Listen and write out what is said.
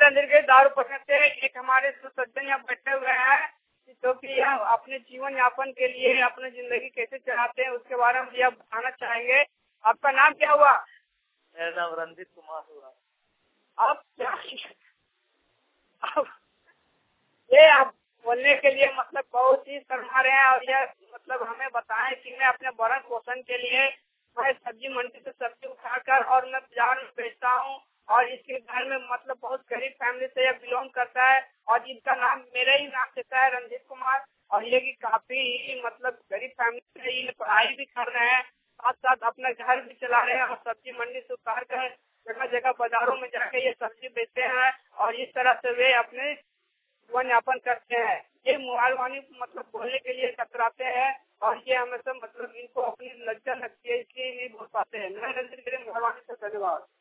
रणधीर गिरी दारू पसंद थे। एक हमारे सज्जन यहाँ बैठे हुए हैं जो कि यह अपने जीवन यापन के लिए अपनी जिंदगी कैसे चलाते हैं उसके बारे में यह बताना चाहेंगे। आपका नाम क्या हुआ? मेरा नाम रंजीत कुमार हुआ। आप क्या ये आप बोलने के लिए मतलब बहुत ही शर्मा रहे हैं और यह मतलब हमें बताएं कि मैं अपने भरण पोषण के लिए मैं सब्जी मंडी से सब्जी उठाकर और मैं बाजार में बेचता हूँ और इसके घर में मतलब बहुत गरीब फैमिली से यह बिलोंग करता है और इनका नाम मेरे ही नाम से है रंजीत कुमार और ये की काफी मतलब गरीब फैमिली से ये पढ़ाई भी कर रहे हैं साथ साथ अपना घर भी चला रहे हैं और सब्जी मंडी से उतार कर जगह जगह बाजारों में जाके ये सब्जी बेचते हैं और इस तरह से वे अपने जीवन यापन करते हैं। ये मोबाइल वाणी मतलब बोलने के लिए कतराते हैं और ये हमेशा मतलब इनको अपनी लज्जा लगती है इसलिए नहीं बोल पाते हैं। मैं रंजीत गिरी मोबाइल वाणी से धन्यवाद।